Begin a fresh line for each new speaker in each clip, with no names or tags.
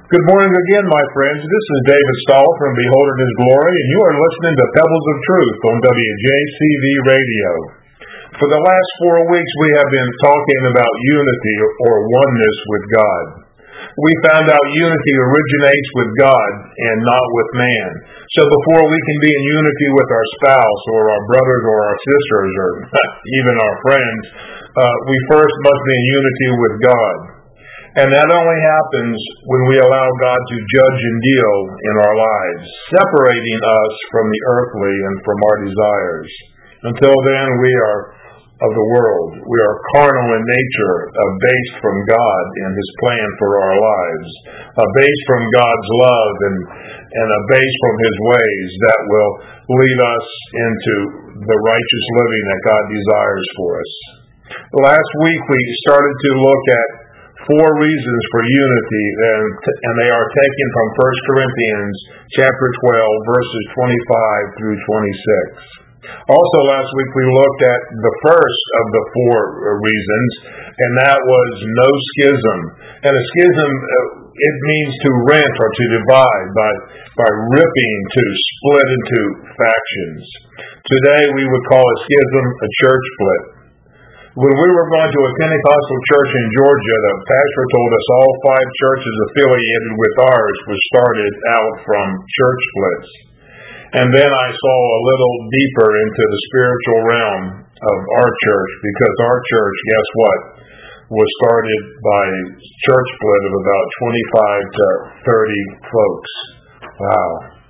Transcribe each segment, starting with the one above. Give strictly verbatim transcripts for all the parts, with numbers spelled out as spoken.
Good morning again, my friends. This is David Stahl from Behold in His Glory, and you are listening to Pebbles of Truth on W J C V Radio. For the last four weeks, we have been talking about unity or oneness with God. We found out unity originates with God and not with man. So before we can be in unity with our spouse or our brothers or our sisters or even our friends, uh, we first must be in unity with God. And that only happens when we allow God to judge and deal in our lives, separating us from the earthly and from our desires. Until then, we are of the world. We are carnal in nature, abased from God and His plan for our lives, abased from God's love and, and abased from His ways that will lead us into the righteous living that God desires for us. Last week, we started to look at four reasons for unity, and, and they are taken from First Corinthians chapter twelve, verses twenty-five through twenty-six. Also last week we looked at the first of the four reasons, and that was no schism. And a schism, it means to rent or to divide, by, by ripping, to split into factions. Today we would call a schism a church split. When we were going to a Pentecostal church in Georgia, the pastor told us all five churches affiliated with ours were started out from church splits. And then I saw a little deeper into the spiritual realm of our church, because our church, guess what, was started by a church split of about twenty-five to thirty folks. Wow.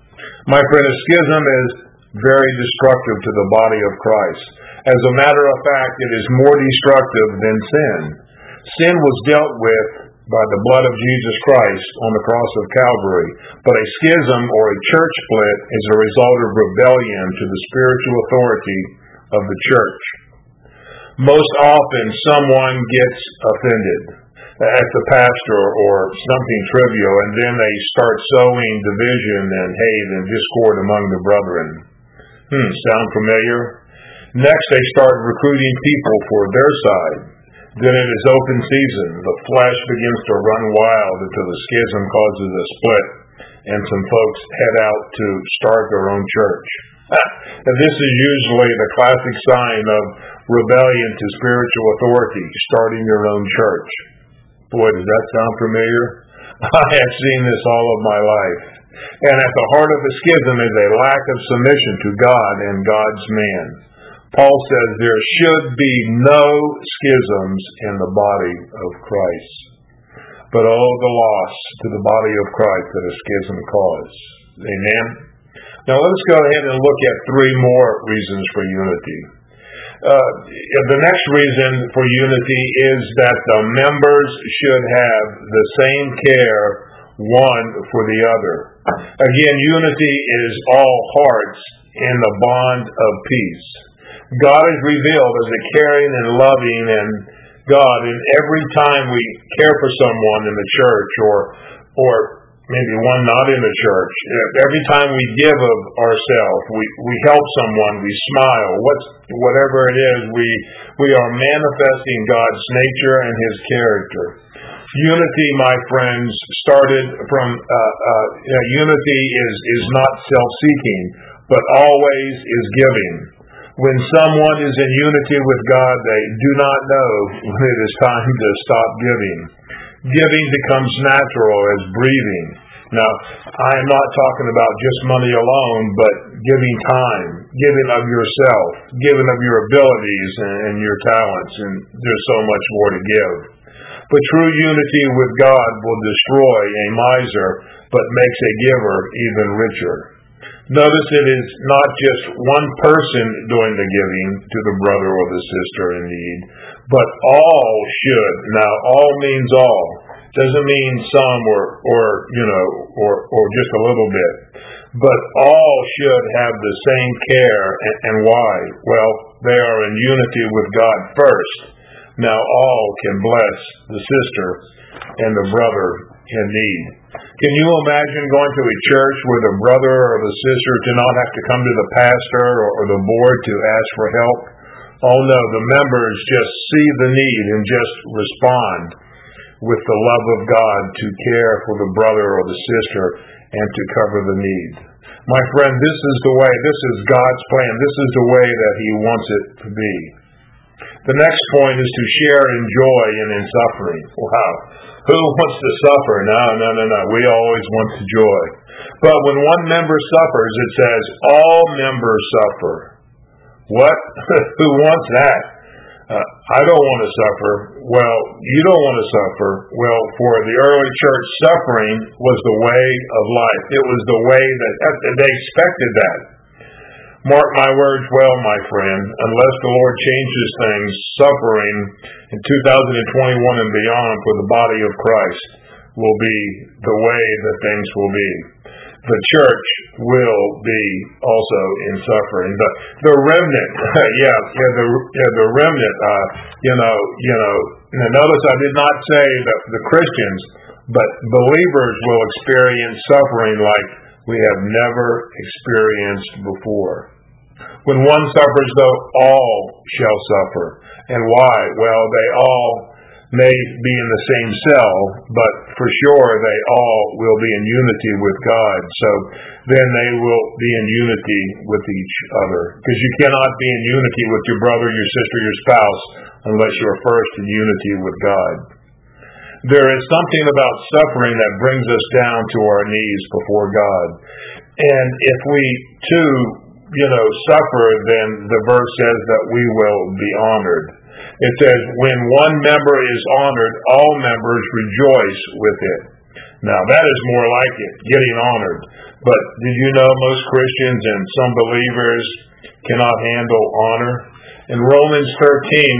My friend, a schism is very destructive to the body of Christ. As a matter of fact, it is more destructive than sin. Sin was dealt with by the blood of Jesus Christ on the cross of Calvary, but a schism or a church split is a result of rebellion to the spiritual authority of the church. Most often, someone gets offended at the pastor or something trivial, and then they start sowing division and hate and discord among the brethren. Hmm, sound familiar? Next, they start recruiting people for their side. Then it is open season. The flesh begins to run wild until the schism causes a split, and some folks head out to start their own church. And this is usually the classic sign of rebellion to spiritual authority, starting your own church. Boy, does that sound familiar? I have seen this all of my life. And at the heart of the schism is a lack of submission to God and God's man. Paul says there should be no schisms in the body of Christ. But oh, the loss to the body of Christ that a schism causes. Amen? Now let's go ahead and look at three more reasons for unity. Uh, the next reason for unity is that the members should have the same care one for the other. Again, unity is all hearts in the bond of peace. God is revealed as a caring and loving and God, and every time we care for someone in the church, or or maybe one not in the church, every time we give of ourselves, we, we help someone, we smile, what's, whatever it is, we we are manifesting God's nature and His character. Unity, my friends, started from, uh, uh, you know, unity is, is not self-seeking, but always is giving. When someone is in unity with God, they do not know when it is time to stop giving. Giving becomes natural as breathing. Now, I am not talking about just money alone, but giving time, giving of yourself, giving of your abilities and, and your talents, and there's so much more to give. But true unity with God will destroy a miser, but makes a giver even richer. Notice it is not just one person doing the giving to the brother or the sister in need, but all should. Now, all means all. Doesn't mean some or, or you know, or, or just a little bit. But all should have the same care. And, and why? Well, they are in unity with God first. Now all can bless the sister and the brother in need. Can you imagine going to a church where the brother or the sister do not have to come to the pastor or, or the board to ask for help? Oh no, the members just see the need and just respond. with the love of God to care for the brother or the sister and to cover the need. My friend, this is the way, this is God's plan. This is the way that He wants it to be. The next point is to share in joy and in suffering. Wow. Who wants to suffer? No, no, no, no. We always want the joy. But when one member suffers, it says all members suffer. What? Who wants that? Uh, I don't want to suffer. Well, you don't want to suffer. Well, for the early church, suffering was the way of life. It was the way that they expected that. Mark my words well, my friend. Unless the Lord changes things, suffering in two thousand twenty-one and beyond for the body of Christ will be the way that things will be. The church will be also in suffering. The the remnant, yeah, yeah, the yeah, the remnant. Uh, you know, you know. Now notice I did not say that the Christians, but believers will experience suffering like we have never experienced before. When one suffers, though, all shall suffer. And why? Well, they all may be in the same cell, but for sure they all will be in unity with God. So then they will be in unity with each other. Because you cannot be in unity with your brother, your sister, your spouse, unless you're first in unity with God. There is something about suffering that brings us down to our knees before God. And if we, too, you know, suffer, then the verse says that we will be honored. It says, when one member is honored, all members rejoice with it. Now, that is more like it, getting honored. But did you know most Christians and some believers cannot handle honor? In Romans thirteen,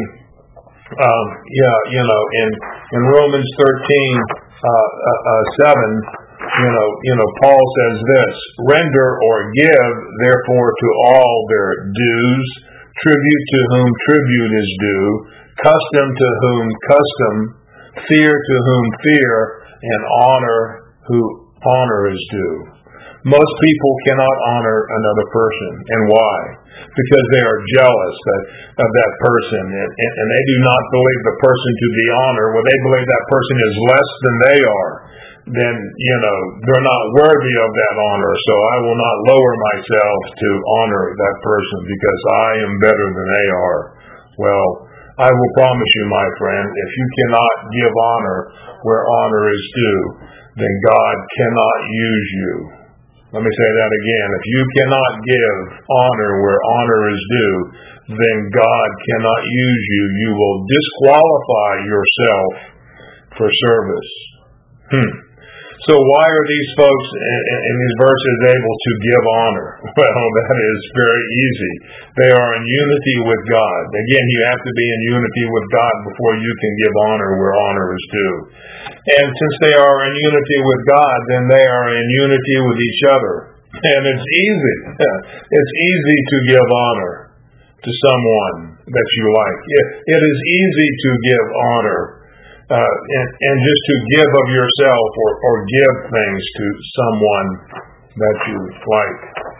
um, yeah, you know, in in Romans thirteen, uh, uh, uh, seven, you know, you know, Paul says this: render or give, therefore, to all their dues. Tribute to whom tribute is due, custom to whom custom, fear to whom fear, and honor who honor is due. Most people cannot honor another person. And why? Because they are jealous that, of that person, and, and they do not believe the person to be honored. Well, they believe that person is less than they are. Then, you know, they're not worthy of that honor, so I will not lower myself to honor that person because I am better than they are. Well, I will promise you, my friend, if you cannot give honor where honor is due, then God cannot use you. Let me say that again. If you cannot give honor where honor is due, then God cannot use you. You will disqualify yourself for service. Hmm. So why are these folks in these verses able to give honor? Well, that is very easy. They are in unity with God. Again, you have to be in unity with God before you can give honor where honor is due. And since they are in unity with God, then they are in unity with each other. And it's easy. It's easy to give honor to someone that you like. It is easy to give honor. Uh, and, and just to give of yourself or, or give things to someone that you like.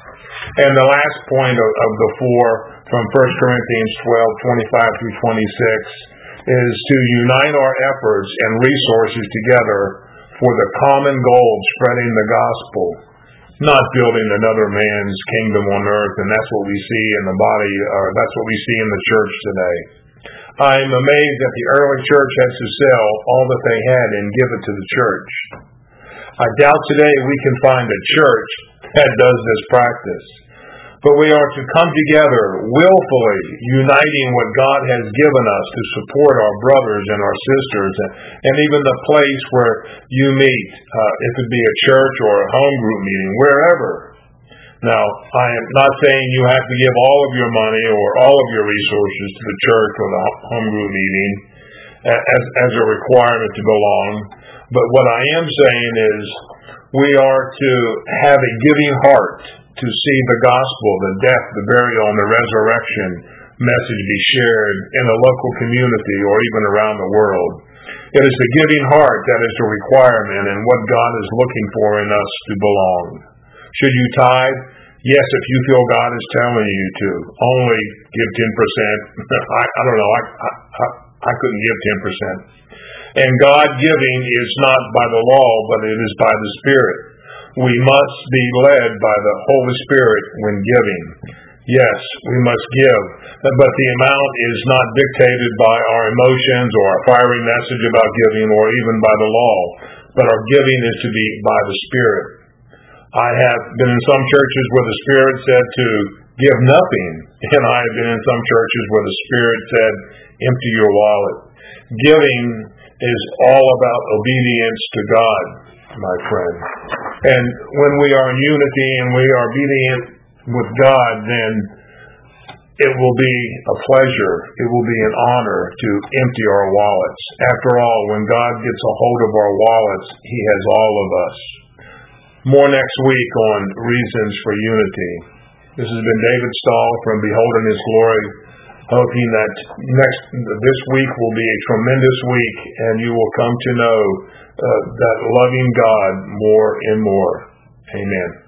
And the last point of, of the four from First Corinthians twelve, twenty-five through twenty-six is to unite our efforts and resources together for the common goal of spreading the gospel, not building another man's kingdom on earth. And that's what we see in the body, or that's what we see in the church today. I'm amazed that the early church has to sell all that they had and give it to the church. I doubt today we can find a church that does this practice. But we are to come together willfully, uniting what God has given us to support our brothers and our sisters, and, and even the place where you meet, uh, if it be a church or a home group meeting, wherever. Now, I am not saying you have to give all of your money or all of your resources to the church or the home group meeting as, as a requirement to belong. But what I am saying is we are to have a giving heart to see the gospel, the death, the burial, and the resurrection message be shared in a local community or even around the world. It is the giving heart that is the requirement and what God is looking for in us to belong. Should you tithe? Yes, if you feel God is telling you to. Only give ten percent. I, I don't know. I, I, I couldn't give ten percent. And God giving is not by the law, but it is by the Spirit. We must be led by the Holy Spirit when giving. Yes, we must give, but the amount is not dictated by our emotions or our fiery message about giving or even by the law, but our giving is to be by the Spirit. I have been in some churches where the Spirit said to give nothing, and I have been in some churches where the Spirit said empty your wallet. Giving is all about obedience to God, my friend. And when we are in unity and we are obedient with God, then it will be a pleasure, it will be an honor to empty our wallets. After all, when God gets a hold of our wallets, He has all of us. More next week on Reasons for Unity. This has been David Stahl from Beholding His Glory, hoping that next this week will be a tremendous week and you will come to know uh, that loving God more and more. Amen.